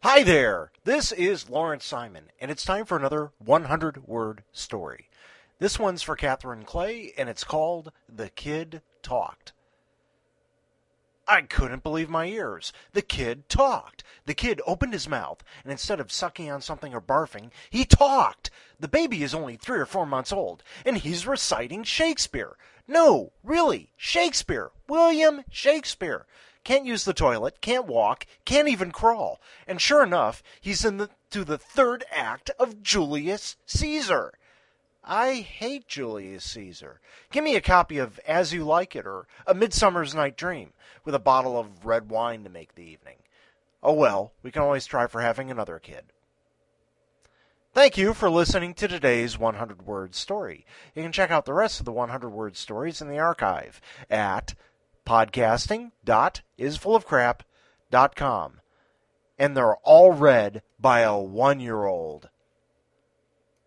Hi there, this is Lawrence Simon, and it's time for another 100-word story. This one's for Catherine Clay, and it's called The Kid Talked. I couldn't believe my ears. The kid talked. The kid opened his mouth, and instead of sucking on something or barfing, he talked. The baby is only 3 or 4 months old, and he's reciting Shakespeare. No, really, Shakespeare. William Shakespeare. Can't use the toilet, can't walk, can't even crawl. And sure enough, he's to the third act of Julius Caesar. I hate Julius Caesar. Give me a copy of As You Like It or A Midsummer's Night Dream with a bottle of red wine to make the evening. Oh well, we can always try for having another kid. Thank you for listening to today's 100-word story. You can check out the rest of the 100-word stories in the archive at podcasting.isfullofcrap.com. And they're all read by a 1-year-old.